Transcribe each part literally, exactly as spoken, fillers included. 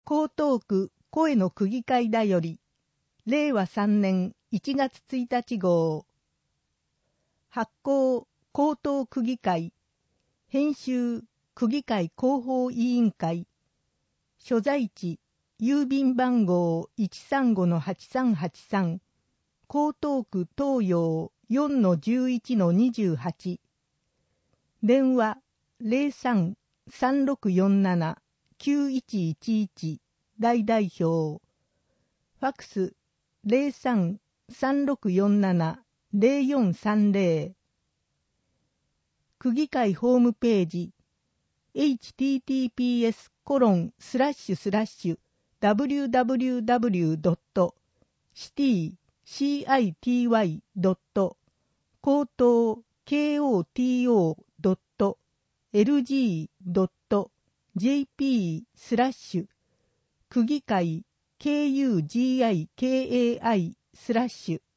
江東区声の区議会だより、れいわさんねんいちがつついたち号。発行江東区議会。編集区議会広報委員会。所在地郵便番号 いちさんごのはちさんはちさん。江東区東洋 よんのじゅういちのにじゅうはち。電話 ゼロさん さんろくよんなな きゅういちいちいち 大代表。ファックス ゼロさん さんろくよんなな ゼロよんさんゼロ。区議会ホームページ エイチティーティーピーエスコロンスラッシュスラッシュダブリューダブリューダブリュードットシティシーアイティーワイドット江東 ケーオーティーオードットエルジードットジェーピースラッシュ区議会 ケーユージーアイケーエーアイ スラッシュ。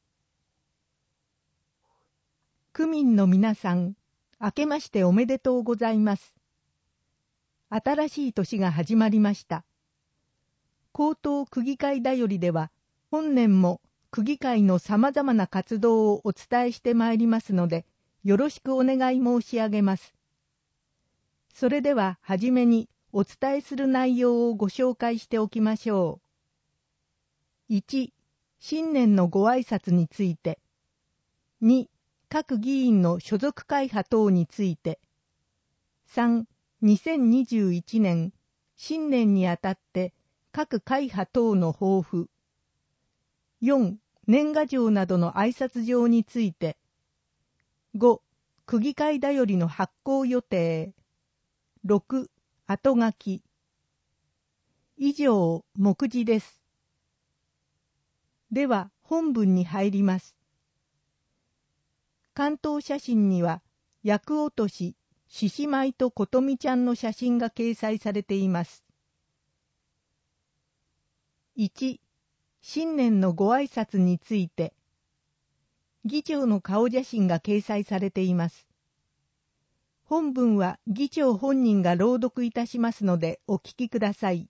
区民の皆さん、明けましておめでとうございます。新しい年が始まりました。江東区議会だよりでは、本年も区議会のさまざまな活動をお伝えしてまいりますので、よろしくお願い申し上げます。それでは、はじめにお伝えする内容をご紹介しておきましょう。いち、新年のご挨拶について。に、各議員の所属会派等について。さん、にせんにじゅういちねん、新年にあたって各会派等の抱負。よん、年賀状などの挨拶状について。ご、区議会だよりの発行予定。ろく、後書き。以上、目次です。では、本文に入ります。関東写真には、厄落とし、獅子舞と琴美ちゃんの写真が掲載されています。いち、新年のご挨拶について。議長の顔写真が掲載されています。本文は議長本人が朗読いたしますのでお聞きください。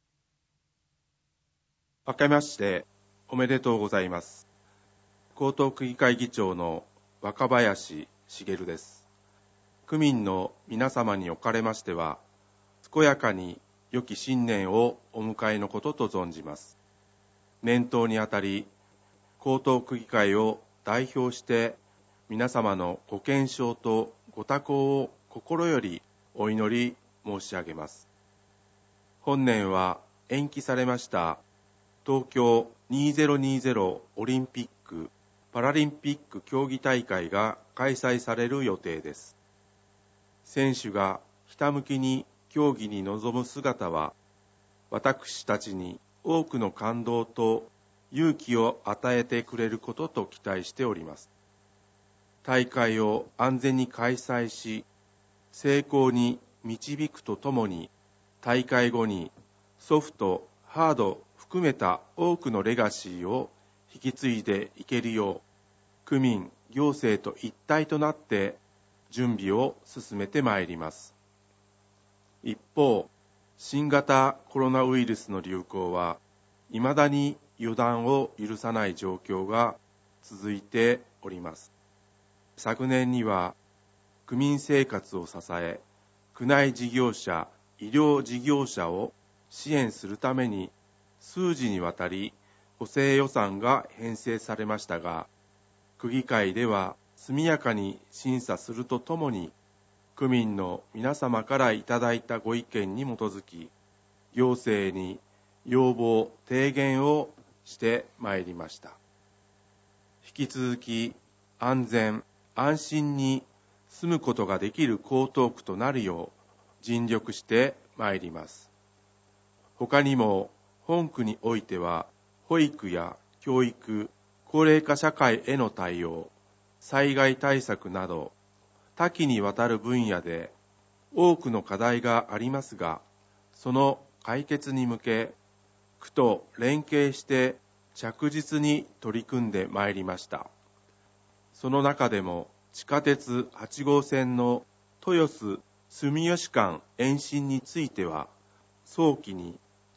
明けましておめでとうございます。江東区議会議長の若林茂です。区民の皆様におかれましては、健やかに良き新年をお迎えのことと存じます。年頭にあたり、江東区議会を代表して皆様のご健勝とご多幸を心よりお祈り申し上げます。本年は延期されました東京にせんにじゅうオリンピック・パラリンピック競技大会が開催される予定です。選手がひたむきに競技に臨む姿は、私たちに多くの感動と勇気を与えてくれることと期待しております。大会を安全に開催し、成功に導くとともに、大会後にソフト、ハード含めた多くのレガシーを引き継いでいけるよう、区民、行政と一体となって準備を進めてまいります。一方、新型コロナウイルスの流行は、未だに予断を許さない状況が続いております。昨年には、区民生活を支え、区内事業者、医療事業者を支援するために、数次にわたり補正予算が編成されましたが、区議会では速やかに審査するとともに、区民の皆様からいただいたご意見に基づき、行政に要望、提言をしてまいりました。引き続き安全・安心に住むことができる江東区となるよう尽力してまいります。他にも本区においては、保育や教育、高齢化社会への対応、災害対策など、多岐にわたる分野で多くの課題がありますが、その解決に向け、区と連携して着実に取り組んでまいりました。その中でも地下鉄はち号線の豊洲住吉間延伸については、早期に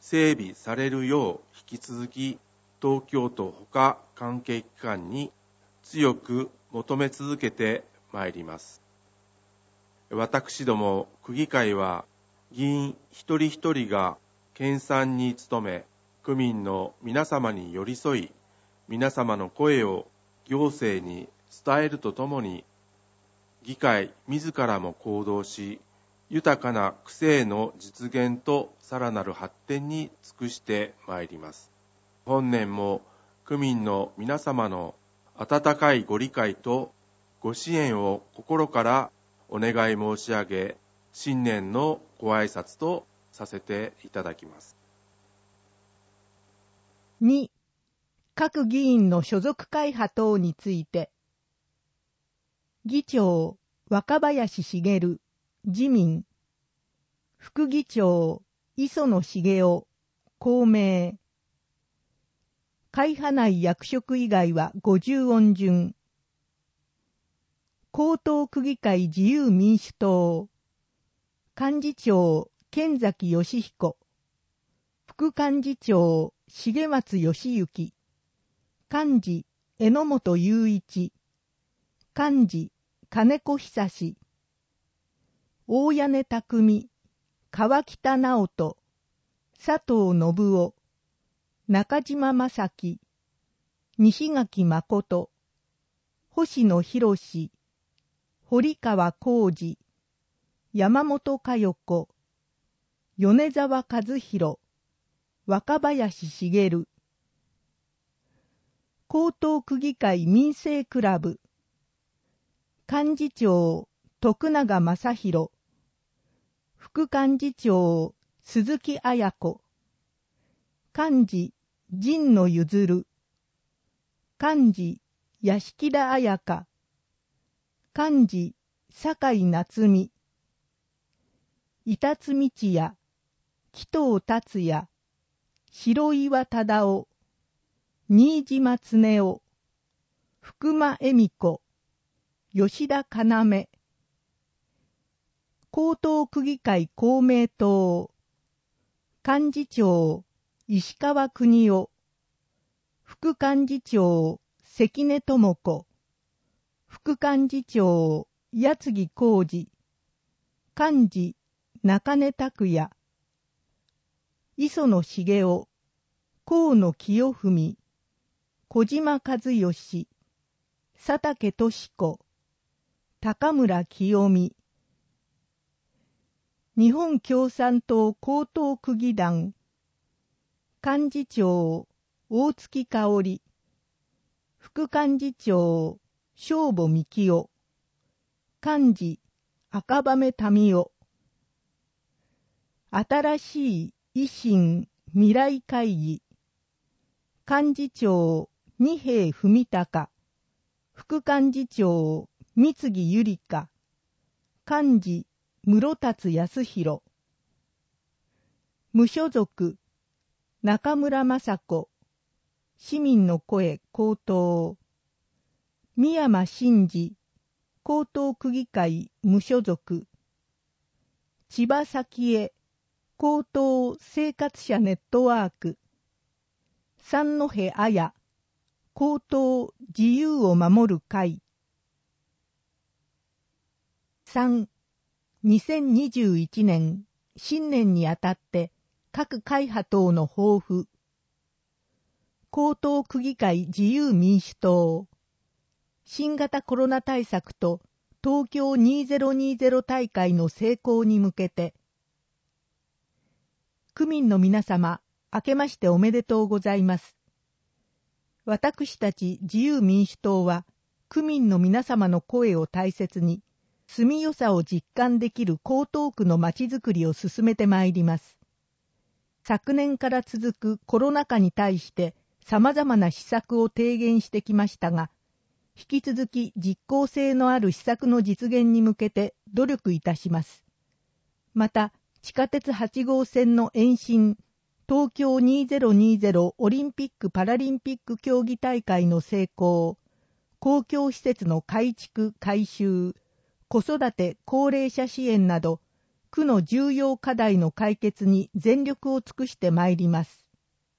整備されるよう引き続き東京都ほか関係機関に強く求め続けてまいります。私ども区議会は議員一人一人が研鑽に努め、区民の皆様に寄り添い、皆様の声を行政に伝えるとともに、議会自らも行動し、豊かな区政の実現とさらなる発展に尽くしてまいります。本年も区民の皆様の温かいご理解とご支援を心からお願い申し上げ、新年のご挨拶とさせていただきます。 に、各議員の所属会派等について、議長、若林茂、自民、副議長、磯野茂雄、公明、会派内役職以外はごじゅう音順、江東区議会自由民主党、幹事長、剣崎義彦、副幹事長、重松義行、幹事、榎本雄一、幹事、金子久志、大屋根匠、川北直人、佐藤信夫、中島正樹、西垣誠、星野博史、堀川浩二、山本佳代子、米沢和弘、若林茂、江東区議会民生クラブ、幹事長、徳永正弘、副幹事長、鈴木彩子、幹事、陣野譲、幹事、屋敷田彩香、幹事、酒井夏美、板津道也、紀藤達也、白岩忠夫、新島恒夫、福間恵美子、吉田要、江東区議会公明党、幹事長、石川邦夫、副幹事長、関根智子、副幹事長、矢継ぎ浩二、幹事、中根拓也、磯野茂雄、河野清文、小島和義、佐竹俊子、高村清美、日本共産党江東区議団、幹事長、大月香織、副幹事長、正保幹夫、幹事、赤羽民夫、新しい維新未来会議、幹事長、二瓶文隆、副幹事長、三木ゆりか、幹事、室達康弘、無所属、中村雅子、市民の声江東、三山真司、江東区議会無所属、千葉咲江、江東生活者ネットワーク、三戸彩、江東自由を守る会。さん、にせんにじゅういちねん新年にあたって各会派等の抱負。江東区議会自由民主党、新型コロナ対策と東京にせんにじゅう大会の成功に向けて、区民の皆様、明けましておめでとうございます。私たち自由民主党は、区民の皆様の声を大切に、住みよさを実感できる江東区のまちづくりを進めてまいります。昨年から続くコロナ禍に対して様々な施策を提言してきましたが、引き続き実効性のある施策の実現に向けて努力いたします。また、地下鉄はち号線の延伸、東京にせんにじゅうオリンピック・パラリンピック競技大会の成功、公共施設の改築・改修、子育て・高齢者支援など、 区の重要課題の解決に全力を尽くしてまいります。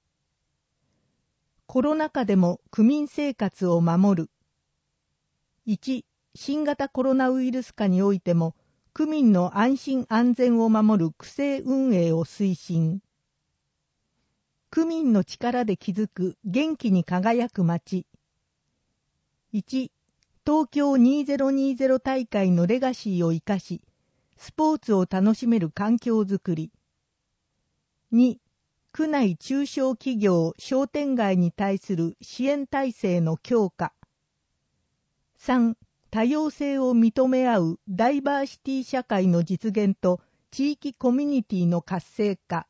コロナ禍でも区民生活を守る。いち、新型コロナウイルス下においても、区民の安心安全を守る区政運営を推進。区民の力で築く元気に輝く街。いち、東京にせんにじゅう大会のレガシーを生かし、スポーツを楽しめる環境づくり。に、区内中小企業商店街に対する支援体制の強化。さん、多様性を認め合うダイバーシティ社会の実現と地域コミュニティの活性化。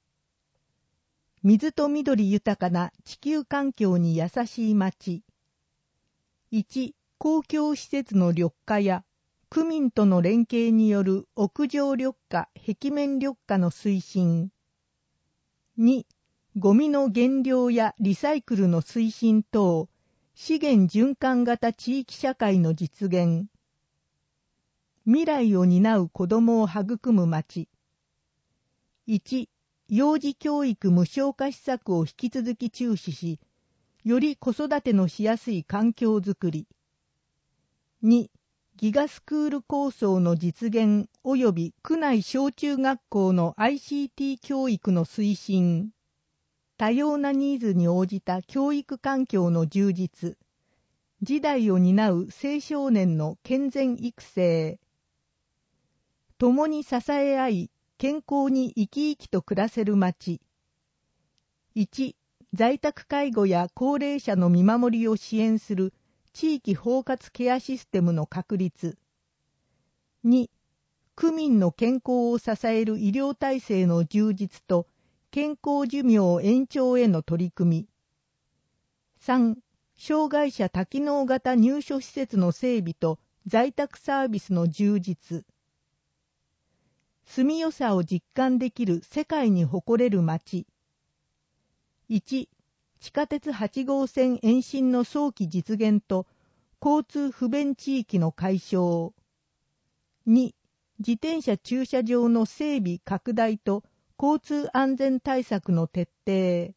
水と緑豊かな地球環境に優しい街。いち、公共施設の緑化や区民との連携による屋上緑化、壁面緑化の推進。に、ゴミの減量やリサイクルの推進等、資源循環型地域社会の実現。未来を担う子どもを育む街。いち、幼児教育無償化施策を引き続き注視し、より子育てのしやすい環境づくり。に、ギガスクール構想の実現及び区内小中学校の アイシーティー 教育の推進。多様なニーズに応じた教育環境の充実。時代を担う青少年の健全育成。共に支え合い、健康に生き生きと暮らせる街。いち、在宅介護や高齢者の見守りを支援する地域包括ケアシステムの確立。に、区民の健康を支える医療体制の充実と健康寿命延長への取り組み。さん、障害者多機能型入所施設の整備と在宅サービスの充実。住みよさを実感できる世界に誇れる街。いち、地下鉄はち号線延伸の早期実現と交通不便地域の解消。に、自転車駐車場の整備拡大と交通安全対策の徹底。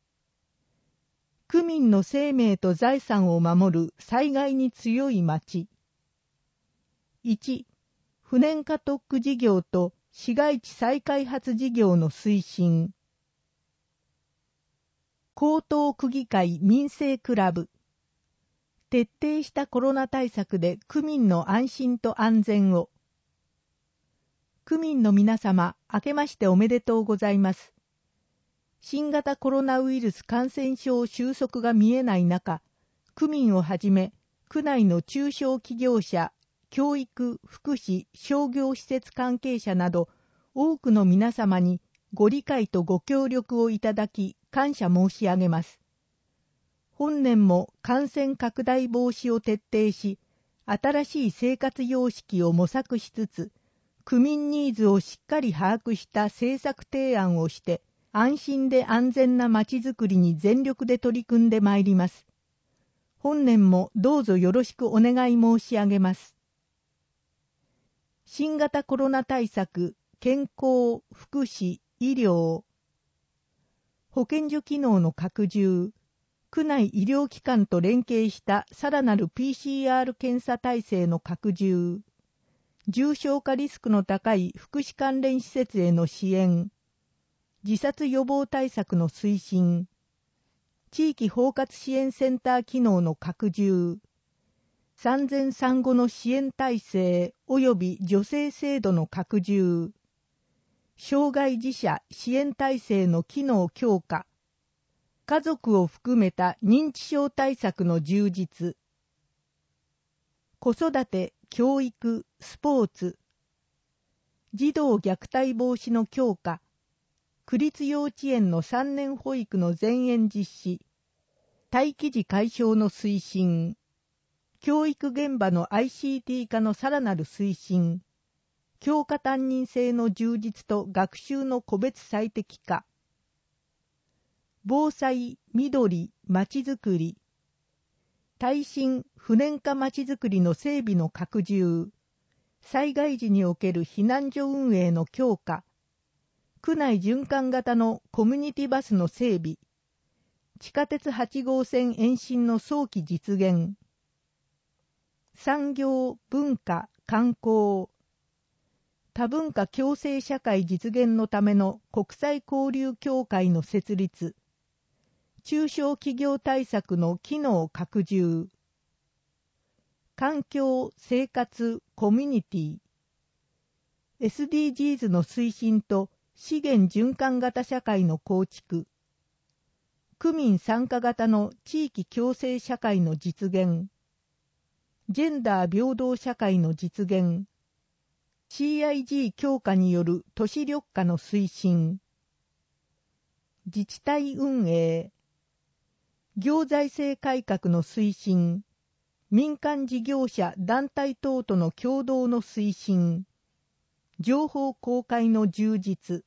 区民の生命と財産を守る災害に強い町。いち、不燃化特区事業と市街地再開発事業の推進。江東区議会民生クラブ。徹底したコロナ対策で区民の安心と安全を。区民の皆様、明けましておめでとうございます。新型コロナウイルス感染症収束が見えない中、区民をはじめ、区内の中小企業者、教育、福祉、商業施設関係者など、多くの皆様にご理解とご協力をいただき、感謝申し上げます。本年も感染拡大防止を徹底し、新しい生活様式を模索しつつ、区民ニーズをしっかり把握した政策提案をして、安心で安全なまちづくりに全力で取り組んでまいります。本年もどうぞよろしくお願い申し上げます。新型コロナ対策、健康、福祉、医療、保健所機能の拡充、区内医療機関と連携したさらなる ピーシーアール 検査体制の拡充、重症化リスクの高い福祉関連施設への支援、自殺予防対策の推進、地域包括支援センター機能の拡充、産前産後の支援体制及び助成制度の拡充、障害児者支援体制の機能強化、家族を含めた認知症対策の充実、子育て、教育、スポーツ、児童虐待防止の強化、区立幼稚園のさんねん保育の全園実施、待機児解消の推進、教育現場の アイシーティー 化のさらなる推進、教科担任制の充実と学習の個別最適化、防災、緑、まちづくり、耐震、不燃化まちづくりの整備の拡充、 災害時における避難所運営の強化、区内循環型のコミュニティバスの整備、地下鉄はち号線延伸の早期実現、産業、文化、観光、多文化共生社会実現のための国際交流協会の設立、中小企業対策の機能拡充、環境、生活、コミュニティ、エスディージーズ の推進と資源循環型社会の構築、区民参加型の地域共生社会の実現、ジェンダー平等社会の実現、シーアイジー 強化による都市緑化の推進、自治体運営、行財政改革の推進、民間事業者団体等との共同の推進、情報公開の充実、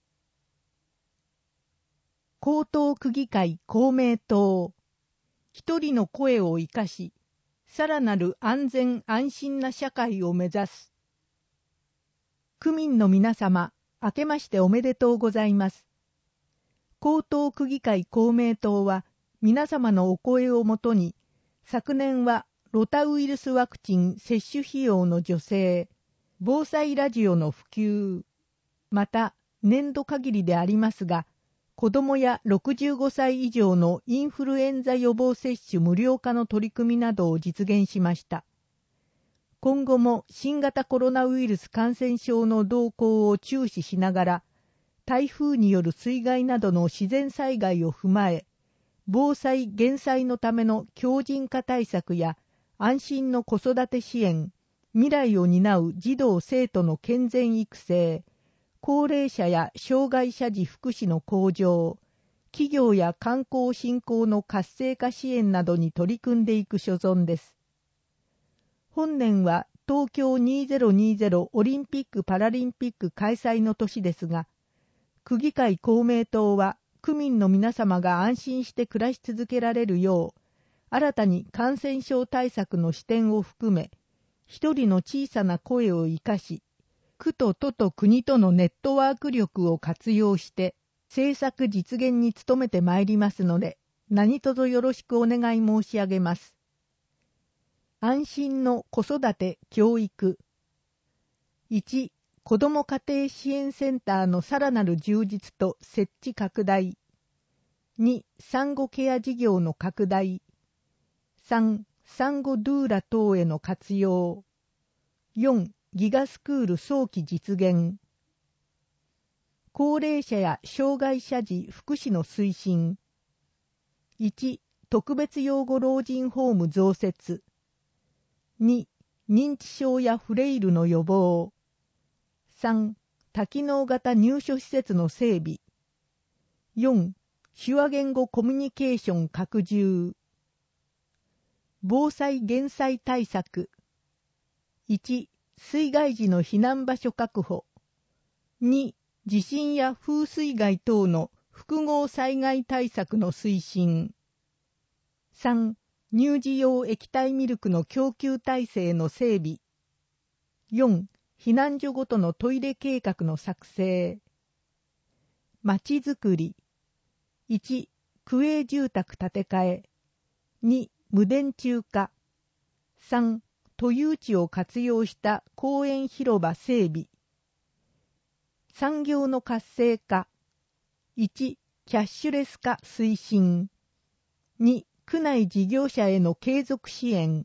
江東区議会公明党、一人の声を生かし、さらなる安全安心な社会を目指す。区民の皆様、明けましておめでとうございます。江東区議会公明党は、皆様のお声をもとに、昨年はロタウイルスワクチン接種費用の助成、防災ラジオの普及、また年度限りでありますが、子どもやろくじゅうごさい以上のインフルエンザ予防接種無料化の取り組みなどを実現しました。今後も新型コロナウイルス感染症の動向を注視しながら、台風による水害などの自然災害を踏まえ、防災・減災のための強靭化対策や安心の子育て支援、未来を担う児童生徒の健全育成、高齢者や障害者児福祉の向上、企業や観光振興の活性化支援などに取り組んでいく所存です。本年は東京にせんにじゅうオリンピック・パラリンピック開催の年ですが、区議会公明党は区民の皆様が安心して暮らし続けられるよう、新たに感染症対策の視点を含め、一人の小さな声を生かし、区と都と国とのネットワーク力を活用して、政策実現に努めてまいりますので、何卒よろしくお願い申し上げます。安心の子育て・教育。いち、子ども家庭支援センターのさらなる充実と設置拡大。に、産後ケア事業の拡大。さん、産後ドゥーラ等への活用。よん、ギガスクール早期実現。高齢者や障害者児福祉の推進。いち、特別養護老人ホーム増設。に、認知症やフレイルの予防。さん、多機能型入所施設の整備。よん、手話言語コミュニケーション拡充。防災減災対策。いち、水害時の避難場所確保。に、地震や風水害等の複合災害対策の推進。さん、乳児用液体ミルクの供給体制の整備。よん、避難所ごとのトイレ計画の作成。まちづくり。いち、区営住宅建て替え。に、無電柱化。さん、都有地を活用した公園広場整備。産業の活性化。いち、キャッシュレス化推進。に、区内事業者への継続支援。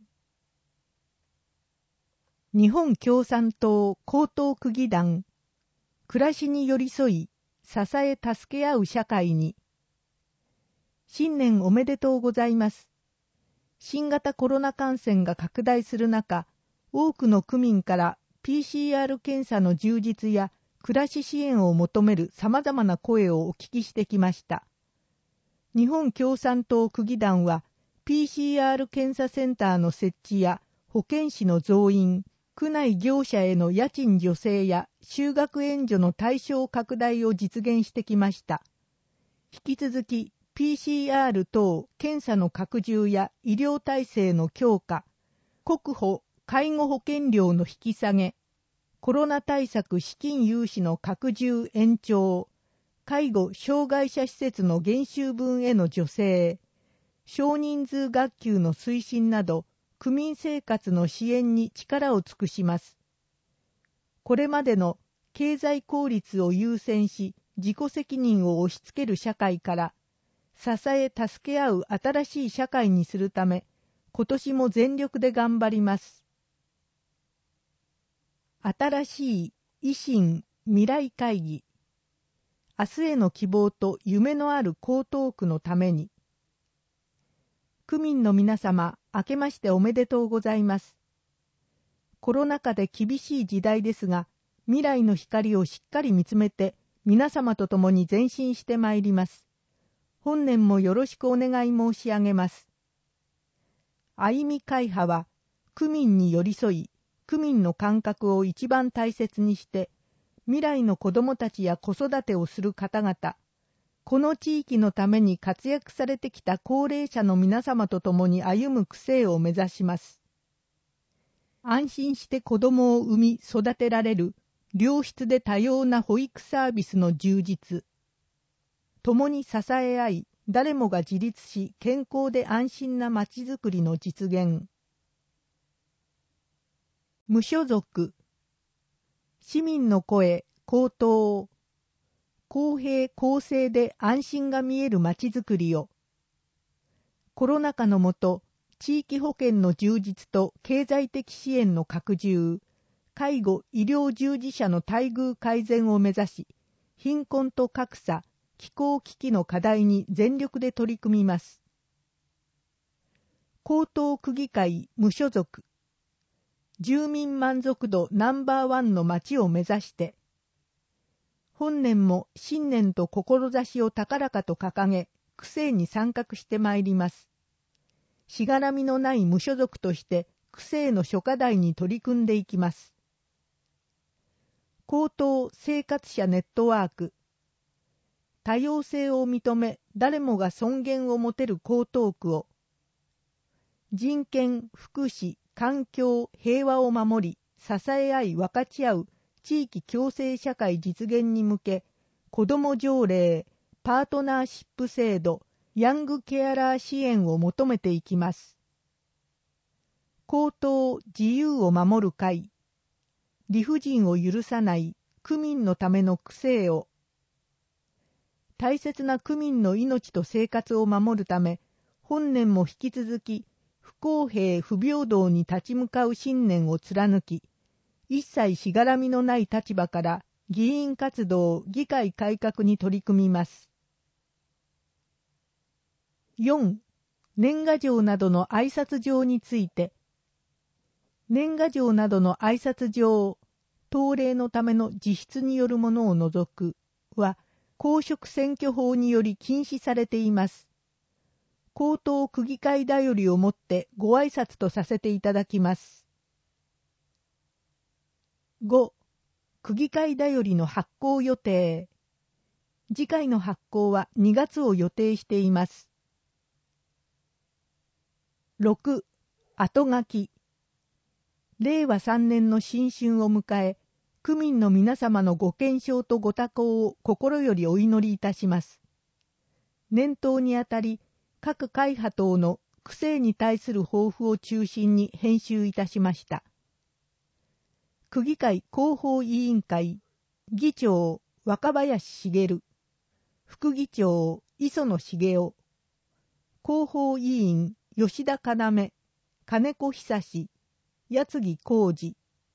日本共産党江東区議団、暮らしに寄り添い、支え助け合う社会に。新年おめでとうございます。新型コロナ感染が拡大する中、多くの区民から ピーシーアール 検査の充実や暮らし支援を求める様々な声をお聞きしてきました。日本共産党区議団は ピーシーアール 検査センターの設置や保健師の増員、区内業者への家賃助成や就学援助の対象拡大を実現してきました。引き続き ピーシーアール 等検査の拡充や医療体制の強化、国保・介護保険料の引き下げ、 コロナ対策資金融資の拡充延長、介護・障害者施設の減収分への助成、少人数学級の推進など、区民生活の支援に力を尽くします。これまでの経済効率を優先し、自己責任を押し付ける社会から、支え助け合う新しい社会にするため、今年も全力で頑張ります。新しい維新未来会議。明日への希望と夢のある江東区のために。区民の皆様、明けましておめでとうございます。コロナ禍で厳しい時代ですが、未来の光をしっかり見つめて、皆様と共に前進してまいります。本年もよろしくお願い申し上げます。歩み会派は、区民に寄り添い、区民の感覚を一番大切にして、未来の子どもたちや子育てをする方々、この地域のために活躍されてきた高齢者の皆様と共に歩む区政を目指します。安心して子どもを産み育てられる良質で多様な保育サービスの充実、共に支え合い、誰もが自立し健康で安心なまちづくりの実現。無所属、市民の声、公党、公平公正で安心が見えるまちづくりを。コロナ禍のもと、地域保険の充実と経済的支援の拡充、介護・医療従事者の待遇改善を目指し、貧困と格差、気候危機の課題に全力で取り組みます。江東区議会無所属、住民満足度ナンバーワンの町を目指して、本年も新年と志を高らかと掲げ、区政に参画してまいります。しがらみのない無所属として、区政の諸課題に取り組んでいきます。江東生活者ネットワーク、多様性を認め、誰もが尊厳を持てる江東区を、人権、福祉、環境、平和を守り、支え合い分かち合う地域共生社会実現に向け、子ども条例、パートナーシップ制度、ヤングケアラー支援を求めていきます。江東自由を守る会、理不尽を許さない区民のための区政を、大切な区民の命と生活を守るため、本年も引き続き、不公平不平等に立ち向かう信念を貫き、一切しがらみのない立場から議員活動、議会改革に取り組みます。よん. 年賀状などの挨拶状について、年賀状などの挨拶状、当例のための自筆によるものを除くは、公職選挙法により禁止されています。江東区議会だよりをもってご挨拶とさせていただきます。ご. 区議会だよりの発行予定。次回の発行はにがつを予定しています。ろく. 後書き。れいわさんねんの新春を迎え、区民の皆様のご健勝とご多幸を心よりお祈りいたします。年頭にあたり、各会派等の区政に対する抱負を中心に編集いたしました。区議会広報委員会、議長、若林茂、副議長、磯野茂雄、広報委員、吉田要、金子久志、八木浩二。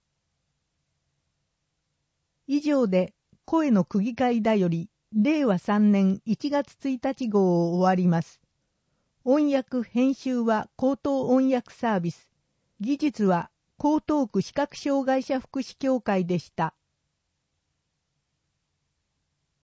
以上で、声の区議会だより、れいわさんねんいちがつついたち号を終わります。音訳編集は江東音訳サービス。技術は江東区視覚障害者福祉協会でした。